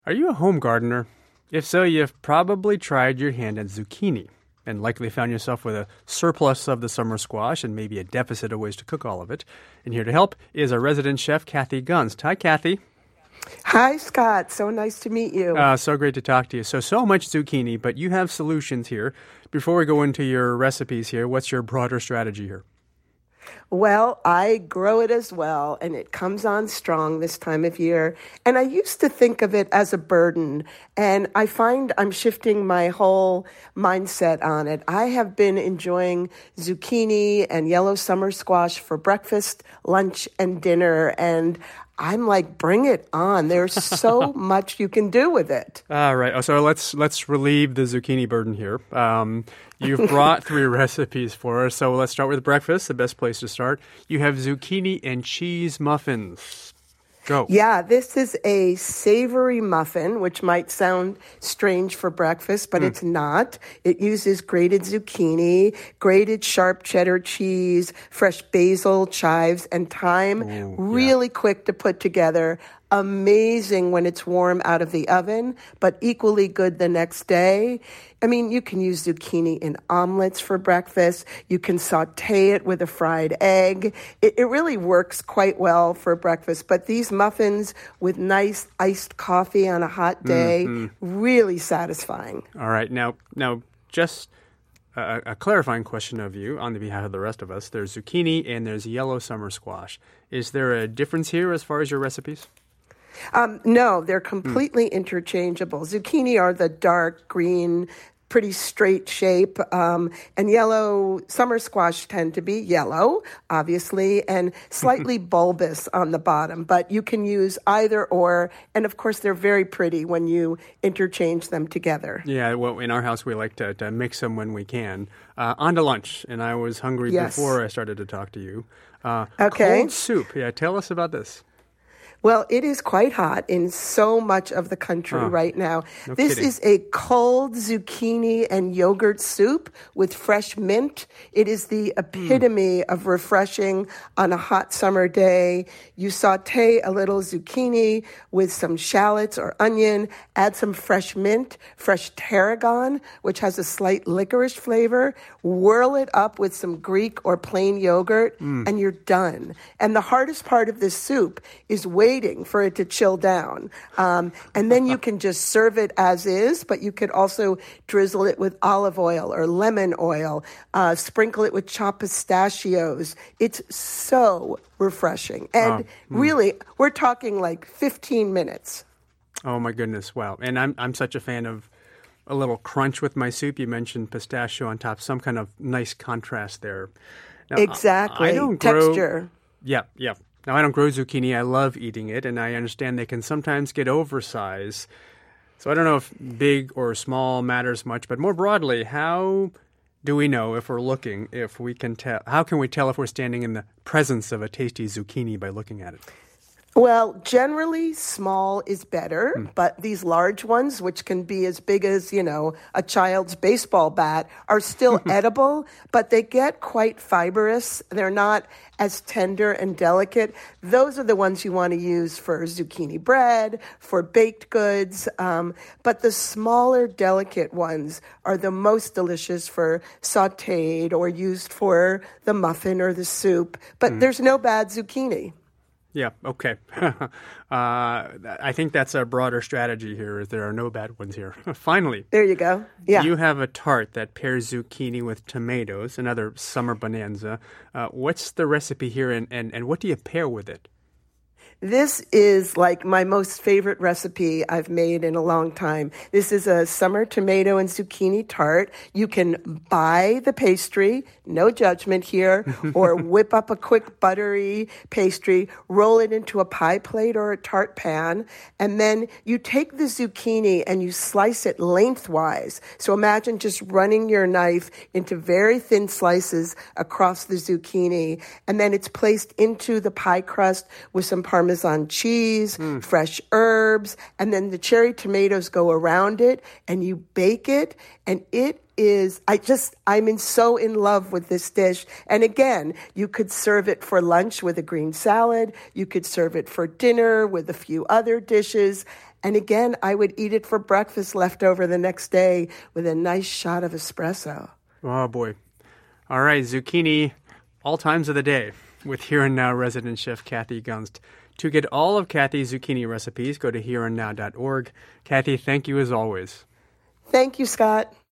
Are you a home gardener? If so, you've probably tried your hand at zucchini and likely found yourself with a surplus of the summer squash and maybe a deficit of ways to cook all of it. And here to help is our resident chef, Kathy Gunst. Hi, Kathy. Hi, Scott. So nice to meet you. So great to talk to you. So much zucchini, but you have solutions here. Before we go into your recipes here, what's your broader strategy here? Well, I grow it as well, and it comes on strong this time of year. And I used to think of it as a burden, and I find I'm shifting my whole mindset on it. I have been enjoying zucchini and yellow summer squash for breakfast, lunch, and dinner, and I'm like, bring it on. There's so much you can do with it. All right. So let's relieve the zucchini burden here. You've brought 3 recipes for us. So let's start with breakfast, the best place to start. You have zucchini and cheese muffins. Go. Yeah, this is a savory muffin, which might sound strange for breakfast, but it's not. It uses grated zucchini, grated sharp cheddar cheese, fresh basil, chives, and thyme. Really quick to put together. Amazing when it's warm out of the oven, but equally good the next day. I mean, you can use zucchini in omelets for breakfast. You can saute it with a fried egg. It really works quite well for breakfast. But these muffins with nice iced coffee on a hot day, really satisfying. All right. Now, just a clarifying question of you on the behalf of the rest of us. There's zucchini and there's yellow summer squash. Is there a difference here as far as your recipes? No, they're completely interchangeable. Zucchini are the dark green, pretty straight shape, and yellow summer squash tend to be yellow, obviously, and slightly bulbous on the bottom. But you can use either or, and of course they're very pretty when you interchange them together. Yeah, well, in our house we like to mix them when we can. On to lunch, and I was hungry before I started to talk to you. Okay. Cold soup. Yeah, tell us about this. Well, it is quite hot in so much of the country right now. No This kidding. is a cold zucchini and yogurt soup with fresh mint. It is the epitome of refreshing on a hot summer day. You saute a little zucchini with some shallots or onion, add some fresh mint, fresh tarragon, which has a slight licorice flavor, whirl it up with some Greek or plain yogurt, and you're done. And the hardest part of this soup is waiting for it to chill down. And then you can just serve it as is, but you could also drizzle it with olive oil or lemon oil, sprinkle it with chopped pistachios. It's so refreshing. And really, we're talking like 15 minutes. Oh my goodness! Wow, and I'm such a fan of a little crunch with my soup. You mentioned pistachio on top, some kind of nice contrast there. Now, Exactly. I don't Texture. Yeah. Now, I don't grow zucchini. I love eating it, and I understand they can sometimes get oversized. So I don't know if big or small matters much, but more broadly, how do we know if we're looking, if we can tell, how can we tell if we're standing in the presence of a tasty zucchini by looking at it? Well, generally small is better, but these large ones, which can be as big as, a child's baseball bat, are still edible, but they get quite fibrous. They're not as tender and delicate. Those are the ones you want to use for zucchini bread, for baked goods, but the smaller, delicate ones are the most delicious for sautéed or used for the muffin or the soup, but there's no bad zucchini. Yeah, okay. I think that's a broader strategy here, is there are no bad ones here. Finally. There you go. Yeah. You have a tart that pairs zucchini with tomatoes, another summer bonanza. What's the recipe here, and what do you pair with it? This is like my most favorite recipe I've made in a long time. This is a summer tomato and zucchini tart. You can buy the pastry, no judgment here, or whip up a quick buttery pastry, roll it into a pie plate or a tart pan, and then you take the zucchini and you slice it lengthwise. So imagine just running your knife into very thin slices across the zucchini, and then it's placed into the pie crust with some Parmesan cheese, fresh herbs, and then the cherry tomatoes go around it, and you bake it, and it is, I'm so in love with this dish. And again, you could serve it for lunch with a green salad. You could serve it for dinner with a few other dishes. And again, I would eat it for breakfast left over the next day with a nice shot of espresso. Oh, boy. All right, zucchini all times of the day with Here and Now resident chef Kathy Gunst. To get all of Kathy's zucchini recipes, go to hereandnow.org. Kathy, thank you as always. Thank you, Scott.